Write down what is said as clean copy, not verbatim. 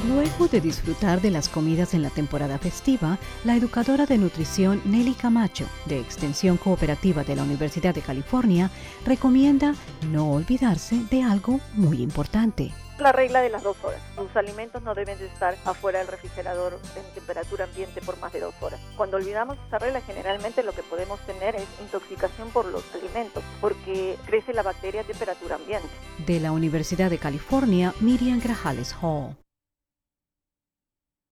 Luego de disfrutar de las comidas en la temporada festiva, la educadora de nutrición Nelly Camacho, de Extensión Cooperativa de la Universidad de California, recomienda no olvidarse de algo muy importante. La regla de las 2 horas. Los alimentos no deben de estar afuera del refrigerador en temperatura ambiente por más de 2 horas. Cuando olvidamos esta regla, generalmente lo que podemos tener es intoxicación por los alimentos, porque crece la bacteria a temperatura ambiente. De la Universidad de California, Miriam Grajales Hall.